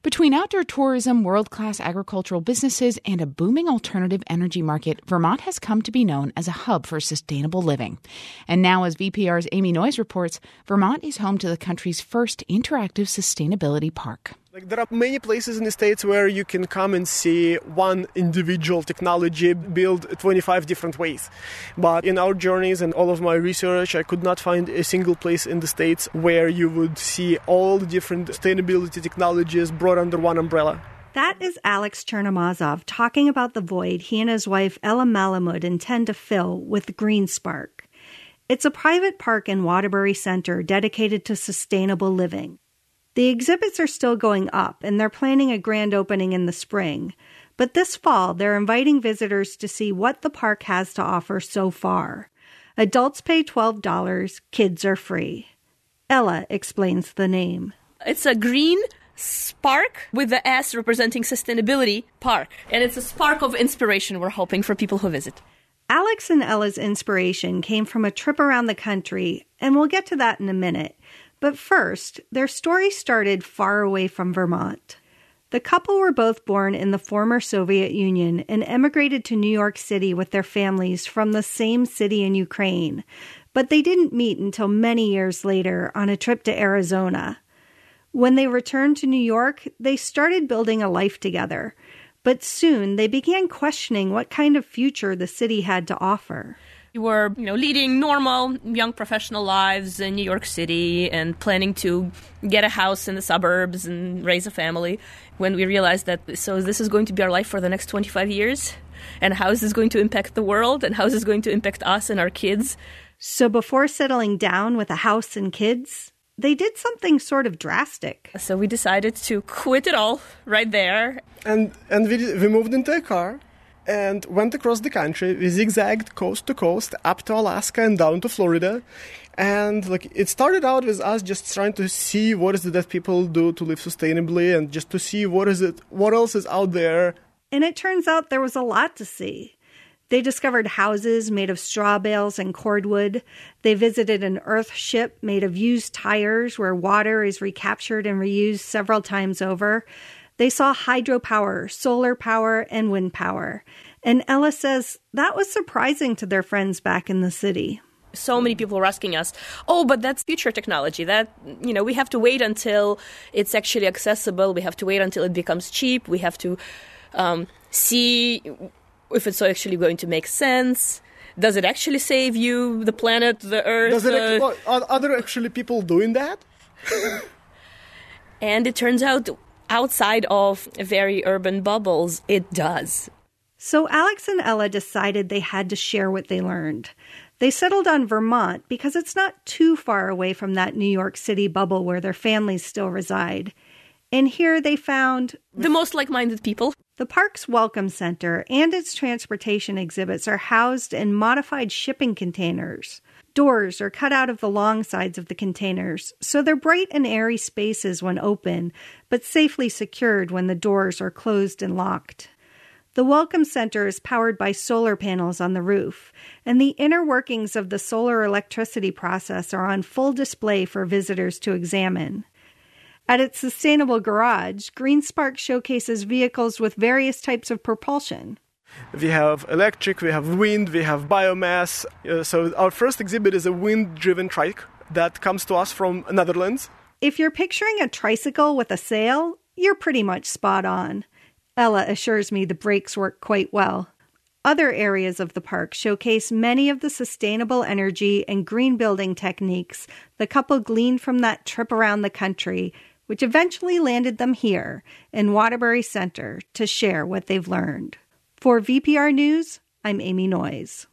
Between outdoor tourism, world-class agricultural businesses, and a booming alternative energy market, Vermont has come to be known as a hub for sustainable living. And now, as VPR's Amy Noyes reports, Vermont is home to the country's first interactive sustainability park. There are many places in the States where you can come and see one individual technology built 25 different ways. But in our journeys and all of my research, I could not find a single place in the States where you would see all the different sustainability technologies brought under one umbrella. That is Alex Chernomazov talking about the void he and his wife Ella Malamud intend to fill with GreenSpark. It's a private park in Waterbury Center dedicated to sustainable living. The exhibits are still going up, and they're planning a grand opening in the spring. But this fall, they're inviting visitors to see what the park has to offer so far. Adults pay $12, kids are free. Ella explains the name. It's a green spark with the S representing sustainability park. And it's a spark of inspiration we're hoping for people who visit. Alex and Ella's inspiration came from a trip around the country, and we'll get to that in a minute. But first, their story started far away from Vermont. The couple were both born in the former Soviet Union and emigrated to New York City with their families from the same city in Ukraine. But they didn't meet until many years later on a trip to Arizona. When they returned to New York, they started building a life together. But soon they began questioning what kind of future the city had to offer. We were, leading normal young professional lives in New York City and planning to get a house in the suburbs and raise a family when we realized that, so this is going to be our life for the next 25 years? And how is this going to impact the world? And how is this going to impact us and our kids? So before settling down with a house and kids, they did something sort of drastic. So we decided to quit it all right there. And we moved into a car and went across the country. We zigzagged coast to coast, up to Alaska and down to Florida. And it started out with us just trying to see what is it that people do to live sustainably and just to see what else is out there. And it turns out there was a lot to see. They discovered houses made of straw bales and cordwood. They visited an earth ship made of used tires where water is recaptured and reused several times over. They saw hydropower, solar power, and wind power. And Ella says that was surprising to their friends back in the city. So many people were asking us, but that's future technology. That, we have to wait until it's actually accessible. We have to wait until it becomes cheap. We have to see if it's actually going to make sense. Does it actually save you, the planet, the earth? Are there actually people doing that? And it turns out, outside of very urban bubbles, it does. So Alex and Ella decided they had to share what they learned. They settled on Vermont because it's not too far away from that New York City bubble where their families still reside. And here they found the most like-minded people. The park's Welcome Center and its transportation exhibits are housed in modified shipping containers. Doors are cut out of the long sides of the containers, so they're bright and airy spaces when open, but safely secured when the doors are closed and locked. The Welcome Center is powered by solar panels on the roof, and the inner workings of the solar electricity process are on full display for visitors to examine. At its sustainable garage, GreenSpark showcases vehicles with various types of propulsion. We have electric, we have wind, we have biomass. So our first exhibit is a wind-driven trike that comes to us from Netherlands. If you're picturing a tricycle with a sail, you're pretty much spot on. Ella assures me the brakes work quite well. Other areas of the park showcase many of the sustainable energy and green building techniques the couple gleaned from that trip around the country, which eventually landed them here in Waterbury Center to share what they've learned. For VPR News, I'm Amy Noyes.